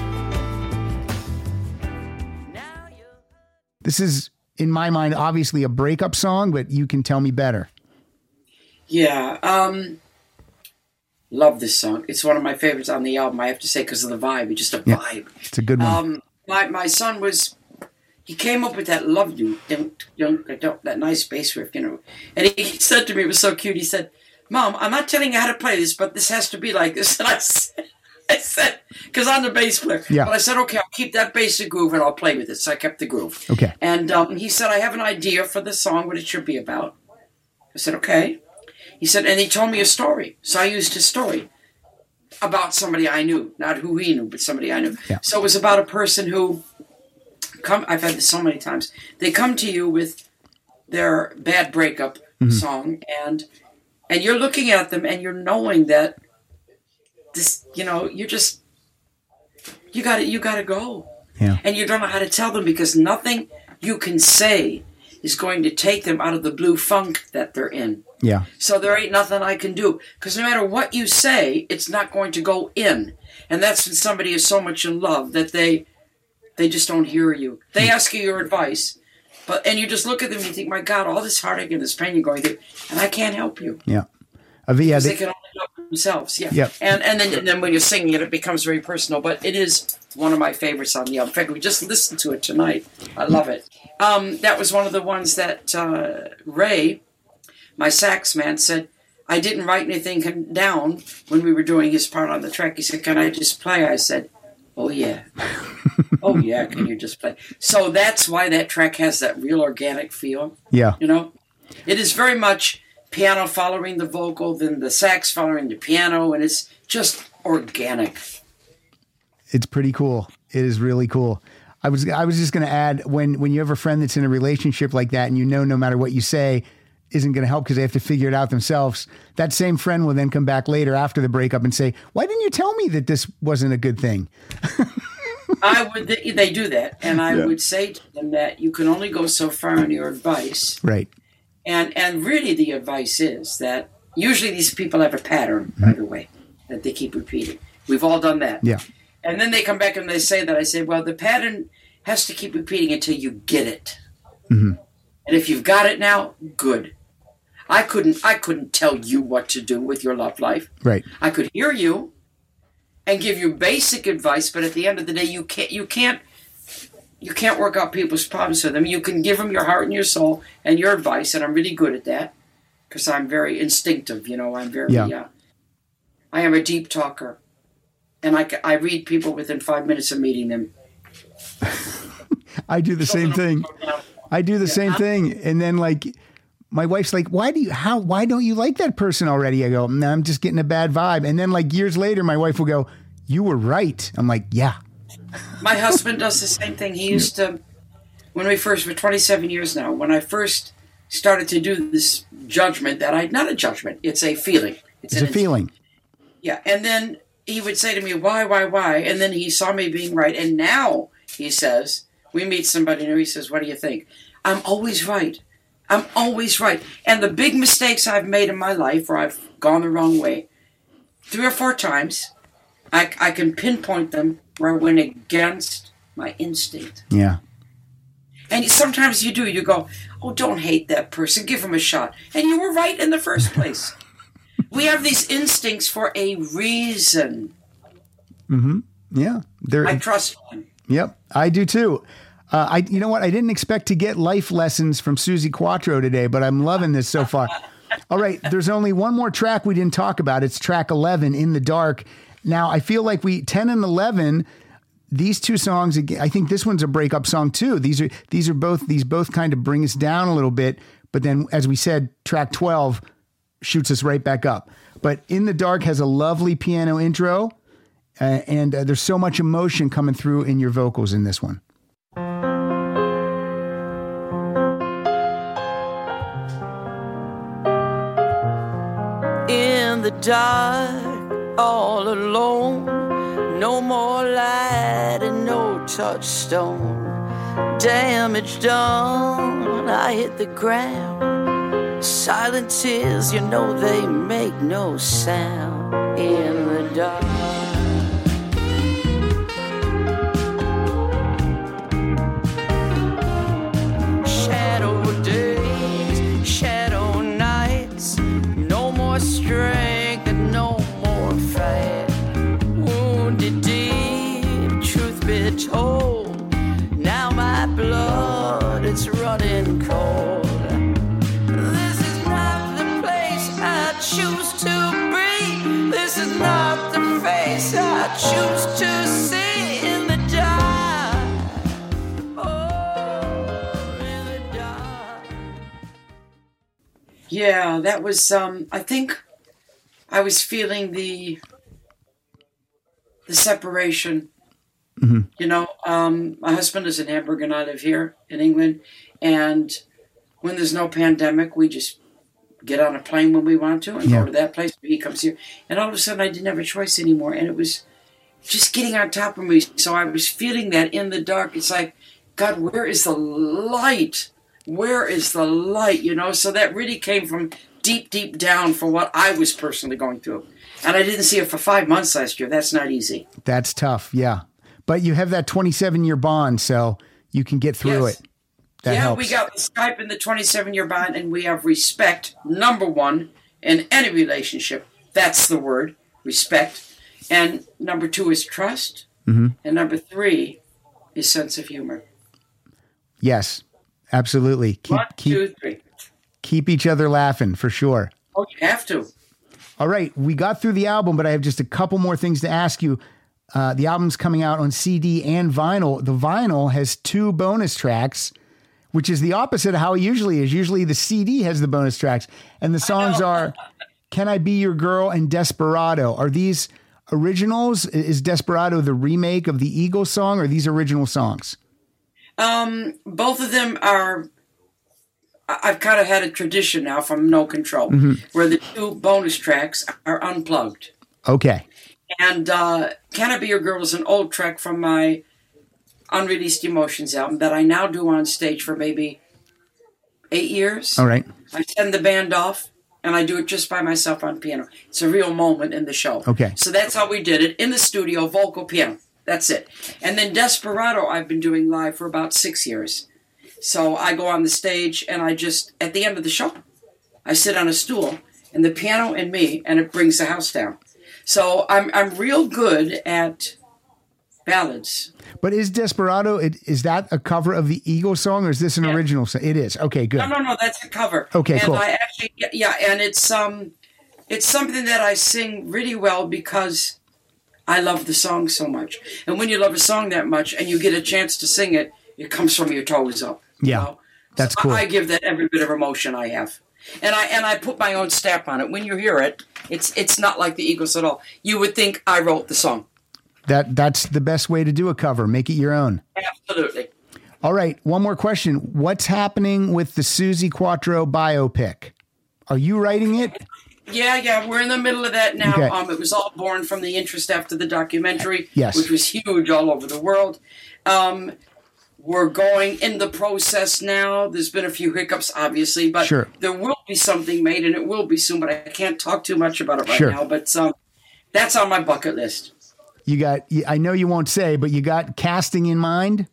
Now you're This is, in my mind, obviously a breakup song, but you can tell me better. Yeah. Love this song. It's one of my favorites on the album, I have to say, because of the vibe. It's just a vibe. It's a good one. My son he came up with that "Love You," that nice bass riff, you know. And he said to me, it was so cute, he said, "Mom, I'm not telling you how to play this, but this has to be like this." And I said, because I'm the bass player. Yeah. But I said, okay, I'll keep that basic groove and I'll play with it. So I kept the groove. Okay. And he said, I have an idea for the song, what it should be about. I said, okay. He said, and he told me a story. So I used his story about somebody I knew. Not who he knew, but somebody I knew. Yeah. So it was about a person who, I've had this so many times. They come to you with their bad breakup song, and you're looking at them and you're knowing that this, you know, you gotta go. Yeah. And you don't know how to tell them because nothing you can say is going to take them out of the blue funk that they're in. Yeah. So there ain't nothing I can do. Because no matter what you say, it's not going to go in. And that's when somebody is so much in love that they just don't hear you. They ask you your advice, and you just look at them and you think, my God, all this heartache and this pain you're going through, and I can't help you. Yeah. They can only help themselves. Yeah. Yep. And then when you're singing it, it becomes very personal. But it is one of my favorites on the album. In fact, we just listened to it tonight. I love it. That was one of the ones that Ray, my sax man, said, I didn't write anything down when we were doing his part on the track. He said, can I just play? I said, oh, yeah. Oh, yeah, can you just play? So that's why that track has that real organic feel. Yeah. You know? It is very much piano following the vocal, then the sax following the piano, and it's just organic. It's pretty cool. It is really cool. I was just going to add, when you have a friend that's in a relationship like that and you know no matter what you say isn't going to help because they have to figure it out themselves, that same friend will then come back later after the breakup and say, why didn't you tell me that this wasn't a good thing? They do that, and I would say to them that you can only go so far in your advice. Right. And really the advice is that usually these people have a pattern, by the way, that they keep repeating. We've all done that. Yeah. And then they come back and they say that. I say, well, the pattern has to keep repeating until you get it. Mm-hmm. And if you've got it now, good. I couldn't tell you what to do with your love life. Right. I could hear you and give you basic advice, but at the end of the day, you can't work out people's problems for them. You can give them your heart and your soul and your advice, and I'm really good at that because I'm very instinctive. You know, I'm very. I am a deep talker, and I read people within 5 minutes of meeting them. I do the same thing. Same thing, and then like my wife's like, why don't you like that person already? I go, no, I'm just getting a bad vibe. And then like years later, my wife will go, you were right. I'm like, yeah. My husband does the same thing. He used to, when we first, for 27 years now, when I first started to do this judgment not a judgment, it's a feeling. It's a feeling. Yeah. And then he would say to me, why? And then he saw me being right. And now he says, we meet somebody new, he says, what do you think? I'm always right. I'm always right. And the big mistakes I've made in my life where I've gone the wrong way, 3 or 4 times, I can pinpoint them where I went against my instinct. Yeah. And sometimes you do. You go, oh, don't hate that person. Give him a shot. And you were right in the first place. We have these instincts for a reason. Mm-hmm. Yeah. I trust them. Yep. I do too. You know what? I didn't expect to get life lessons from Suzi Quatro today, but I'm loving this so far. All right. There's only one more track we didn't talk about. It's track 11, In the Dark. Now, I feel like 10 and 11, these two songs, I think this one's a breakup song too. These both kind of bring us down a little bit. But then, as we said, track 12 shoots us right back up. But In the Dark has a lovely piano intro, and there's so much emotion coming through in your vocals in this one. In the dark, all alone, no more light and no touchstone. Damage done, I hit the ground. Silent tears, you know they make no sound. In the dark. Strength and no more Yeah, that was, I think I was feeling the separation. Mm-hmm. You know, my husband is in Hamburg and I live here in England. And when there's no pandemic, we just get on a plane when we want to and go to that place. He comes here. And all of a sudden I didn't have a choice anymore. And it was just getting on top of me. So I was feeling that in the dark. It's like, God, where is the light? Where is the light? You know, so that really came from deep, deep down for what I was personally going through. And I didn't see it for 5 months last year. That's not easy. That's tough. Yeah. But you have that 27-year bond, so you can get through it. That helps. We got the Skype and the 27-year bond, and we have respect, number one, in any relationship. That's the word, respect. And number two is trust. Mm-hmm. And number three is sense of humor. Yes, absolutely. One, two, three. Keep each other laughing, for sure. Oh, you have to. All right, we got through the album, but I have just a couple more things to ask you. The album's coming out on CD and vinyl. The vinyl has 2 bonus tracks, which is the opposite of how it usually is. Usually the CD has the bonus tracks, and the songs are Can I Be Your Girl and Desperado. Are these originals? Is Desperado the remake of the Eagles song, or are these original songs? Both of them are... I've kind of had a tradition now from No Control, where the 2 bonus tracks are unplugged. Okay. And Can I Be Your Girl is an old track from my Unreleased Emotions album that I now do on stage for maybe 8 years. All right. I send the band off, and I do it just by myself on piano. It's a real moment in the show. Okay. So that's how we did it, in the studio, vocal, piano. That's it. And then Desperado I've been doing live for about 6 years. So I go on the stage, and I just, at the end of the show, I sit on a stool, and the piano and me, and it brings the house down. So I'm real good at ballads. But is Desperado, is that a cover of the Eagles song, or is this an original song? It is. Okay, good. No, that's a cover. Okay, and cool. I actually, and it's something that I sing really well because I love the song so much. And when you love a song that much and you get a chance to sing it, it comes from your toes up. Yeah, you know? that's cool. I give that every bit of emotion I have. And I put my own stamp on it. When you hear it, it's not like the Eagles at all. You would think I wrote the song. That's the best way to do a cover. Make it your own. Absolutely. All right, one more question. What's happening with the Suzi Quatro biopic? Are you writing it? Yeah, we're in the middle of that now. Okay. It was all born from the interest after the documentary, yes, which was huge all over the world. We're going in the process now. There's been a few hiccups, obviously, but there will be something made, and it will be soon, but I can't talk too much about it right now. But that's on my bucket list. You got, I know you won't say, but you got casting in mind?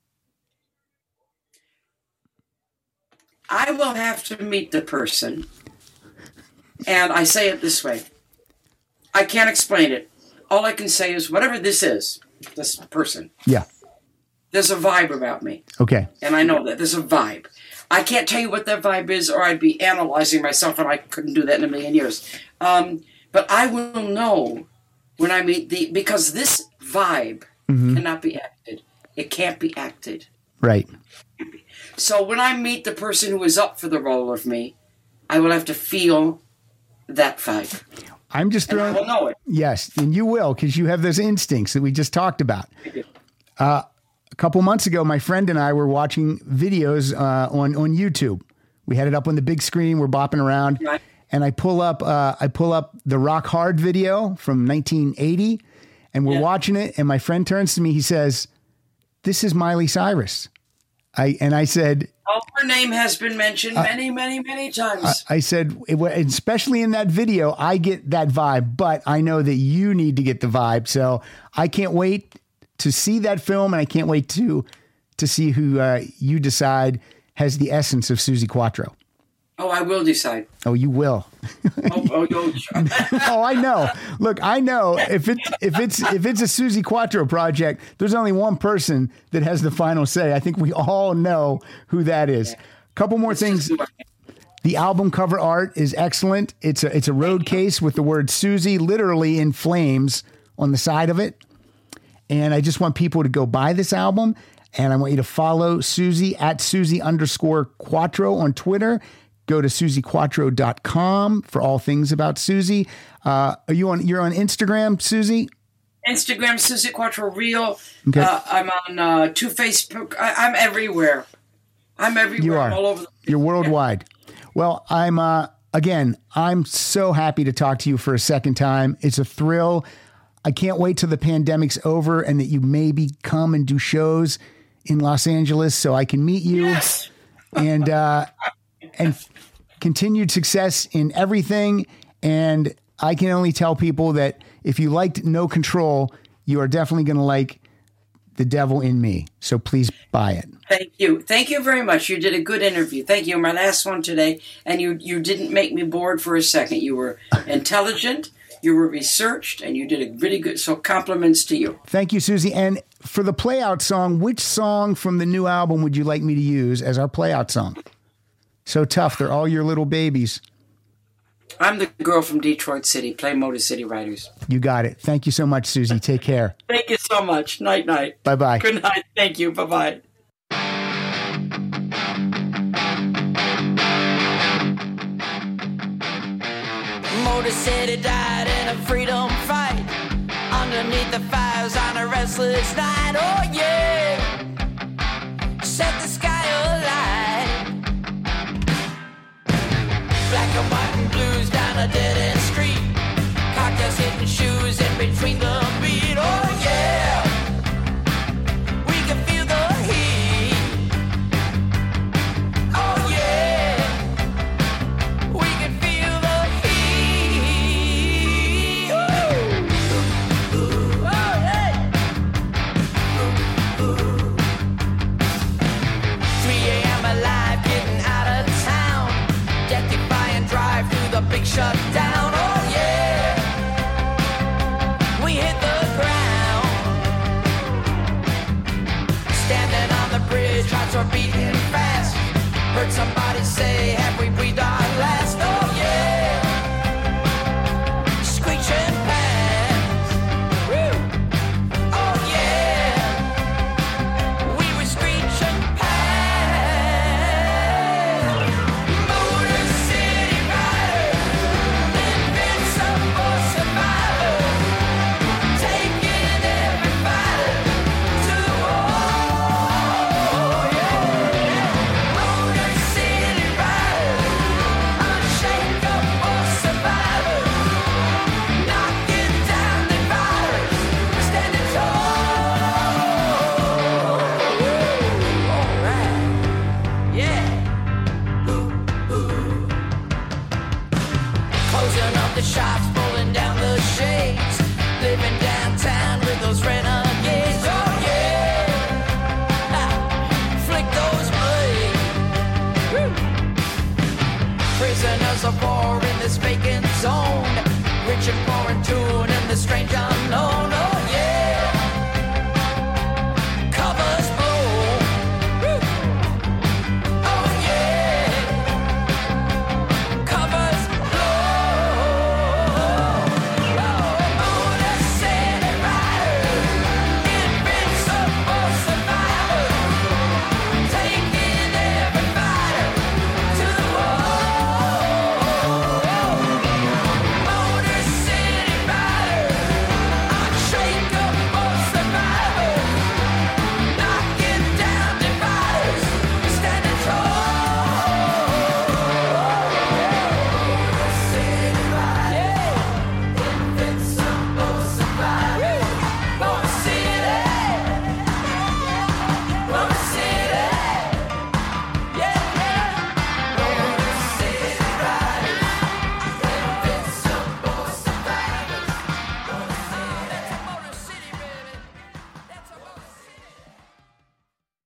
I will have to meet the person, and I say it this way. I can't explain it. All I can say is whatever this is, this person. Yeah. There's a vibe about me. Okay. And I know that. There's a vibe. I can't tell you what that vibe is, or I'd be analyzing myself, and I couldn't do that in a million years. But I will know when I meet because this vibe cannot be acted. It can't be acted. Right. So when I meet the person who is up for the role of me, I will have to feel that vibe. I'm just throwing... And I will know it. Yes, and you will, because you have those instincts that we just talked about. A couple months ago, my friend and I were watching videos on YouTube. We had it up on the big screen. We're bopping around. Right. And I pull up the Rock Hard video from 1980, and we're watching it. And my friend turns to me. He says, "This is Miley Cyrus." I said, "Oh, her name has been mentioned many, many, many times." I said, especially in that video, I get that vibe, but I know that you need to get the vibe. So I can't wait to see that film, and I can't wait to see who you decide has the essence of Suzi Quatro. Oh, I will decide. Oh, you will. Oh, I know. Look, I know if it's a Suzi Quatro project, there's only one person that has the final say. I think we all know who that is. A couple more things. The album cover art is excellent. It's a road case with the word Suzi literally in flames on the side of it. And I just want people to go buy this album. And I want you to follow Suzi at Suzi_Quatro on Twitter. go to SusieQuattro.com for all things about Susie. You're on Instagram, Susie? Instagram, Susie Quattro Real. Okay. I'm on to Facebook. I'm everywhere. I'm everywhere. You are. I'm all over the place. You're worldwide. Well, I'm so happy to talk to you for a second time. It's a thrill. I can't wait till the pandemic's over and that you maybe come and do shows in Los Angeles so I can meet you. Yes. And continued success in everything. And I can only tell people that if you liked No Control, you are definitely going to like The Devil in Me. So please buy it. Thank you. Thank you very much. You did a good interview. Thank you. My last one today. And you didn't make me bored for a second. You were intelligent, you were researched, and you did a really good. So compliments to you. Thank you, Susie. And for the playout song, which song from the new album would you like me to use as our playout song? So tough. They're all your little babies. I'm the girl from Detroit City. Play Motor City Riders. You got it. Thank you so much, Susie. Take care. Thank you so much. Night, night. Bye-bye. Good night. Thank you. Bye-bye. Motor City died in a freedom fight underneath the fires on a restless night. Oh yeah, set the sky alight. Black and white and blues down a dead-end street. Cocktails hitting shoes in between the beat. Oh yeah, we can feel the heat. Oh yeah, we can feel the heat. Ooh. Oh hey. 3 a.m. alive, getting out of town. Death-defying drive through the big shutdown. Oh yeah, we hit the ground. Standing on the bridge, hearts are beating fast. Heard somebody say, have we breathed our last? Oh yeah, screeching past. Woo. Oh yeah, we were screeching past. Motor City Riders, invincible survivors, taking every fighter to the wall. Yeah. Motor City Riders, unshakable survivors, knocking down the virus, standing tall. All right, yeah. Closing up the shops, pulling down the shades, living downtown with those renegades. Oh yeah, flick those blades. Prisoners of war in this vacant zone, rich and poor in tune in the strange unknown.